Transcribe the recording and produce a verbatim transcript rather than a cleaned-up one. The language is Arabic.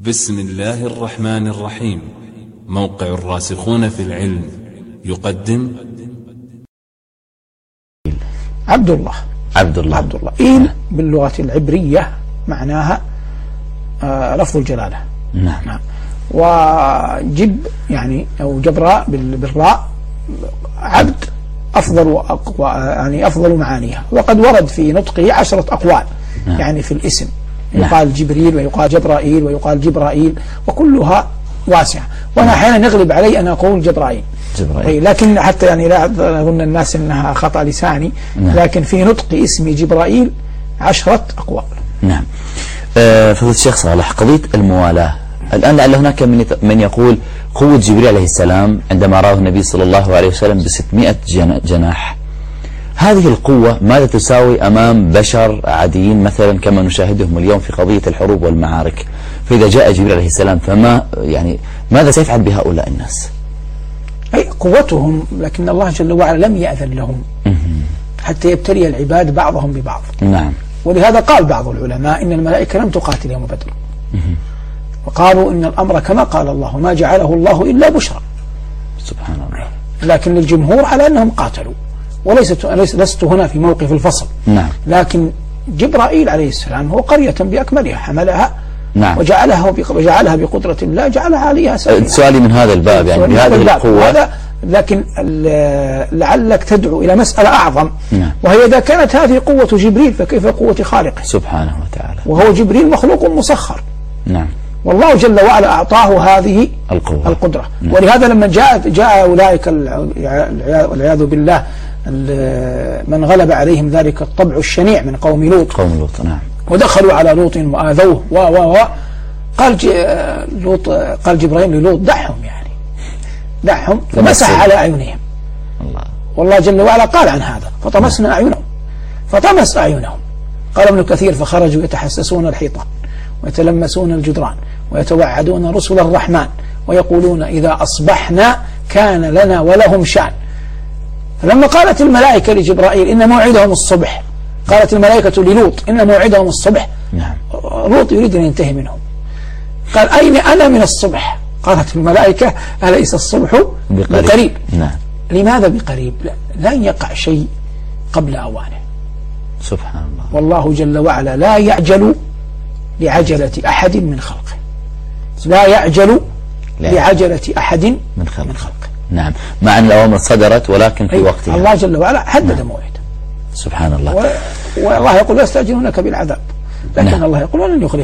بسم الله الرحمن الرحيم. موقع الراسخون في العلم يقدم عبد الله عبد الله عبد الله إيل باللغة العبرية معناها آه لفظ الجلالة. نعم. نعم. وجب يعني أو جبراء بالراء عبد أفضل وأقوى يعني أفضل معانيها، وقد ورد في نطقه عشرة أقوال. نعم. يعني في الاسم يقال نعم. جبريل ويقال جبرائيل ويقال جبرائيل، وكلها واسعة. وأنا أحيانا نغلب علي أن أقول جبرائيل جبرائيل، لكن حتى يعني لا أظن الناس أنها خطأ لساني. نعم. لكن في نطق اسم جبرائيل عشرة أقوال. نعم. آه فضيلة الشيخ صالح، قضية الموالاة الآن لعل هناك من من يقول قوة جبريل عليه السلام عندما راه النبي صلى الله عليه وسلم بستمائة جناح، هذه القوة ماذا تساوي أمام بشر عاديين مثلا كما نشاهدهم اليوم في قضية الحروب والمعارك؟ فإذا جاء جبريل عليه السلام فما يعني ماذا سيفعل بهؤلاء الناس؟ أي قوتهم، لكن الله جل وعلا لم يأذن لهم حتى يبتلي العباد بعضهم ببعض. نعم. ولهذا قال بعض العلماء إن الملائكة لم تقاتل يوم بدر، وقالوا إن الأمر كما قال الله ما جعله الله إلا بشرى. سبحان الله. لكن الجمهور على أنهم قاتلوا، وليست لست هنا في موقف الفصل. نعم. لكن جبرائيل عليه السلام هو قرية بأكملها حملها. نعم. وجعلها وجعلها بقدرة الله جعلها عليها سبيلا. سؤالي من هذا الباب يعني بهذه القوة هذا، لكن لعلك تدعو إلى مسألة أعظم. نعم. وهي إذا كانت هذه قوة جبريل فكيف قوة خالقه سبحانه وتعالى؟ وهو جبريل مخلوق مسخر. نعم. والله جل وعلا أعطاه هذه القوة. القدرة. نعم. ولهذا لما جاء جاء أولئك والعياذ بالله من غلب عليهم ذلك الطبع الشنيع من قوم لوط قوم لوط نعم. ودخلوا على لوط وآذوه و و و قال لوط قال جبرائيل للوط دعهم يعني دعهم فمسح على أعينهم. الله. والله جل وعلا قال عن هذا فطمسنا أعينهم فطمس أعينهم. قال ابن كثير فخرجوا يتحسسون الحيطان ويتلمسون الجدران ويتوعدون رسل الرحمن ويقولون إذا أصبحنا كان لنا ولهم شأن. فلما قالت الملائكة لجبرائيل إن موعدهم الصبح، قالت الملائكة للوط إن موعدهم الصبح. نعم. لوط يريد أن ينتهي منهم، قال أين أنا من الصبح؟ قالت الملائكة أليس الصبح بقريب, بقريب. نعم. لماذا بقريب؟ لن يقع شيء قبل أوانه. سبحان الله. والله جل وعلا لا يعجل لعجلة أحد من خلقه، لا يعجل لا. لعجلة أحد من خلقه. من خلقه. نعم. مع أن الأوامر صدرت ولكن في وقتها. الله جل وعلا حدد نعم. موعد. سبحان الله. والله يقول لا يستعجلونك بالعذاب، لكن نعم. الله يقول ولن يخلف